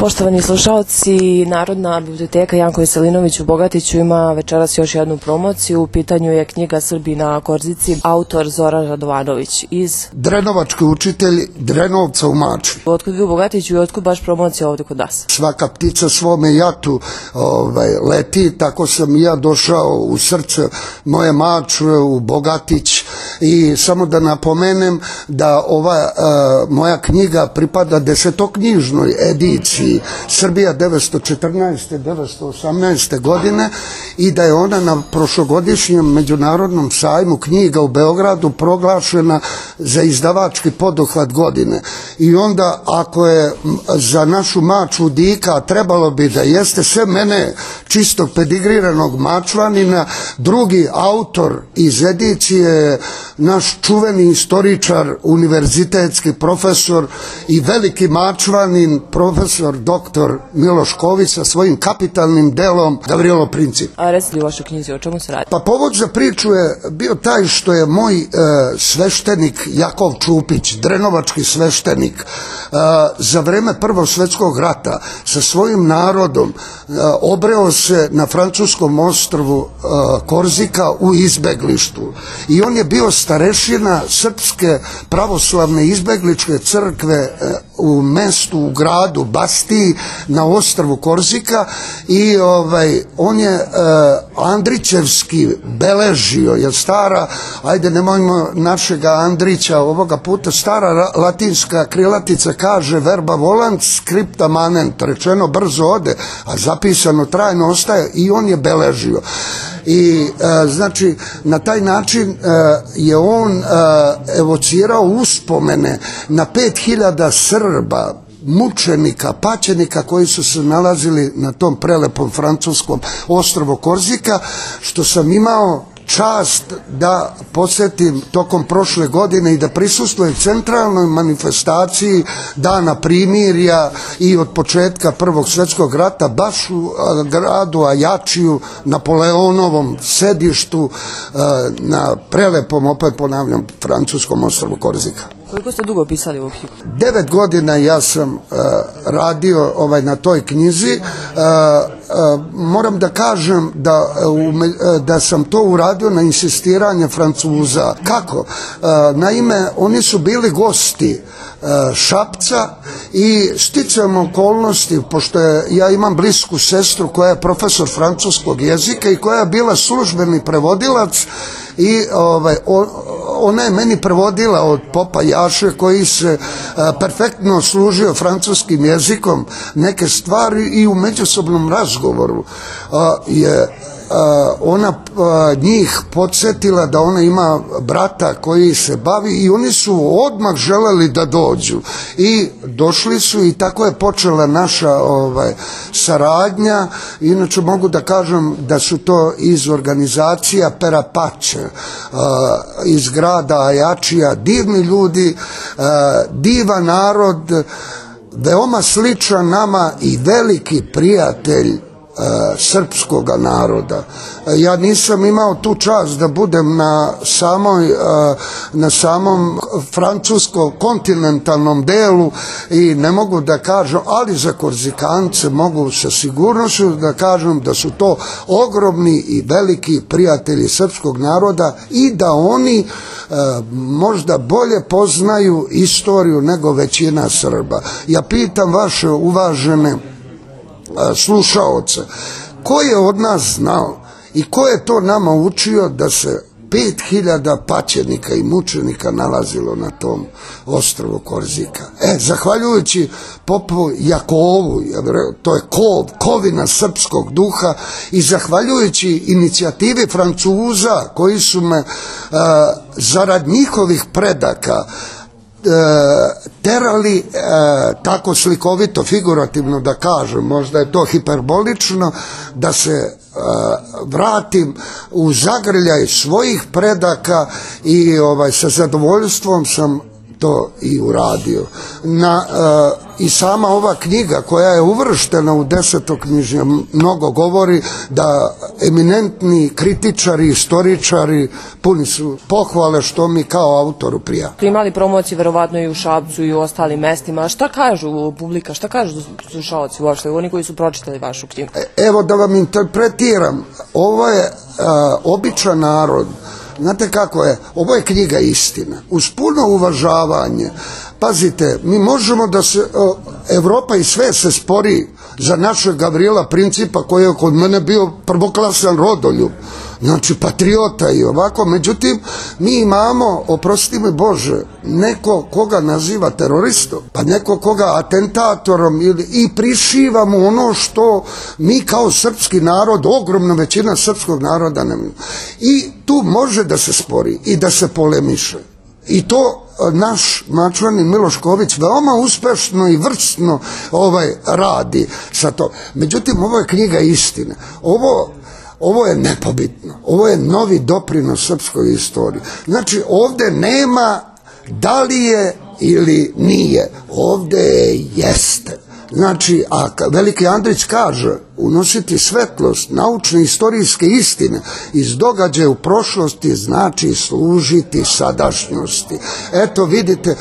Poštovani slušalci, Narodna biblioteka Janko Veselinović u Bogatiću ima večeras još jednu promociju. U pitanju je knjiga Srbi na Korzici, autor Zoran Radovanović iz... Drenovački učitelj Drenovca u Mačvi. Otkud vi u Bogatiću i otkud baš promocija ovdje kod nas? Svaka ptica svome jatu leti, tako sam i ja došao u srce moje Mačve, u Bogatić. I samo da napomenem da ova moja knjiga pripada desetoknjižnoj ediciji Srbija 914-918. godine i da je ona na prošlogodišnjem međunarodnom sajmu knjiga u Beogradu proglašena za izdavački poduhvat godine. I onda ako je za našu Mačvu dika, trebalo bi da jeste, sve mene čistog pedigriranog Mačvanina, drugi autor iz edicije naš čuveni istoričar, univerzitetski profesor i veliki Mačvanin, profesor doktor Miloš Ković sa svojim kapitalnim delom Gavrilo Princip. A recite u vašoj knjizi, o čemu se radi? Pa povod za priču je bio taj što je moj sveštenik Jakov Čupić, drenovački sveštenik, za vreme Prvog svjetskog rata sa svojim narodom obreo se na francuskom ostrvu Korzika u izbeglištu. I on je bio starešina Srpske pravoslavne izbegličke crkve u mestu, u gradu Bastiji na ostrvu Korzika i on je Andrićevski beležio, jer stara, ajde nemojmo našega Andrića ovoga puta, stara latinska krilatica kaže verba volant scripta manent, rečeno brzo ode, a zapisano trajno ostaje, i on je beležio. I znači na taj način je on evocirao uspomene na 5000 Srba, mučenika, paćenika koji su se nalazili na tom prelepom francuskom ostrvu Korzika, što sam imao čast da posjetim tokom prošle godine i da prisustvujem centralnoj manifestaciji Dana primirja i od početka Prvog svjetskog rata baš u gradu Ajačiju, Napoleonovom sedištu na prelepom, opet ponavljam, francuskom ostrvu Korzika. Koliko ste dugo pisali ovu knjigu? 9 godina ja sam radio na toj knjizi. Moram da kažem da sam to uradio na insistiranje Francuza. Kako? Naime, oni su bili gosti Šapca i sticajem okolnosti, pošto ja imam blisku sestru koja je profesor francuskog jezika i koja je bila službeni prevodilac, i ona je meni prevodila od popa Jaše koji se perfektno služio francuskim jezikom neke stvari, i u međusobnom razgovoru je ona njih podsjetila da ona ima brata koji se bavi, i oni su odmah želeli da dođu i došli su, i tako je počela naša saradnja. Inače mogu da kažem da su to iz organizacija Perapače iz grada Ajačija, divni ljudi, divan narod, veoma sličan nama i veliki prijatelj srpskog naroda. Ja nisam imao tu čast da budem na samom francusko-kontinentalnom delu i ne mogu da kažem, ali za Korzikance mogu sa sigurnošću da kažem da su to ogromni i veliki prijatelji srpskog naroda i da oni možda bolje poznaju istoriju nego većina Srba. Ja pitam vaše uvažene slušaoce, ko je od nas znao i ko je to nama učio da se 5000 paćenika i mučenika nalazilo na tom ostrvu Korzika? Zahvaljujući popu Jakovu, to je kovina srpskog duha, i zahvaljujući inicijativi Francuza koji su me zarad njihovih predaka terali, tako slikovito, figurativno da kažem, možda je to hiperbolično, da se vratim u zagrljaj svojih predaka, i sa zadovoljstvom sam to i uradio. I sama ova knjiga koja je uvrštena u desetoknjižje mnogo govori da eminentni kritičari, istoričari puni su pohvale što mi kao autoru prija. Imali promocije verovatno i u Šapcu i u ostalim mestima. Šta kažu publika, šta kažu slušaoci uopšte, oni koji su pročitali vašu knjigu? Evo da vam interpretiram, ovo je običan narod. Znate kako je, ovo je knjiga istina, uz puno uvažavanje. Pazite, mi možemo da se, Evropa i sve se spori za našeg Gavrila Principa koji je kod mene bio prvoklasan rodoljub, znači patriota i ovako, međutim mi imamo, oprosti mi Bože, neko koga naziva teroristom, pa neko koga atentatorom i prišiva mu ono što mi kao srpski narod, ogromna većina srpskog naroda ne. I tu može da se spori i da se polemiše. I to naš Mačvanin Miloš Ković veoma uspešno i vrsno radi sa to. Međutim, ovo je knjiga istine. Ovo je nepobitno. Ovo je novi doprinos srpskoj istoriji. Znači, ovde nema da li je ili nije. Ovde jeste. Znači, a Veliki Andrić kaže, unositi svetlost naučne istorijske istine iz događaja u prošlosti znači služiti sadašnjosti. Eto vidite,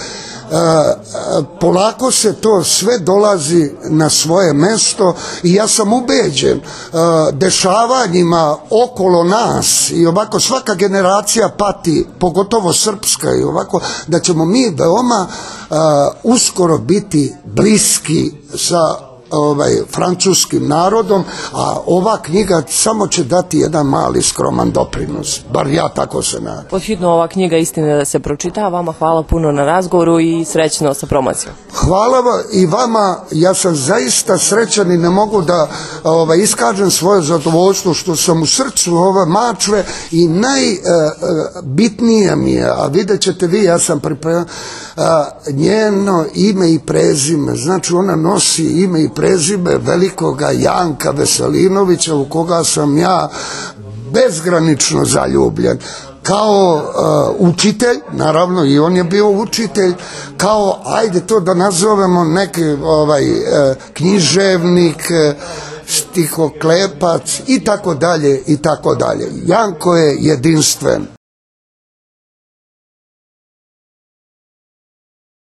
polako se to sve dolazi na svoje mesto i ja sam ubeđen dešavanjima okolo nas i ovako svaka generacija pati, pogotovo srpska i ovako, da ćemo mi veoma uskoro biti bliski sa francuskim narodom, a ova knjiga samo će dati jedan mali skroman doprinos, bar ja tako se nadam. Podhitno ova knjiga istine da se pročita, vama hvala puno na razgovoru i srećno sa promocijom. Hvala i vama, ja sam zaista srećan i ne mogu da iskažem svoje zadovoljstvo što sam u srcu ove Mačve i najbitnije mi je, a vidjet ćete vi, ja sam pripremio njeno ime i prezime, znači ona nosi ime i prezime velikoga Janka Veselinovića u koga sam ja bezgranično zaljubljen. Kao učitelj, naravno i on je bio učitelj, kao, ajde to da nazovemo neki književnik, stihoklepac i tako dalje i tako dalje. Janko je jedinstven.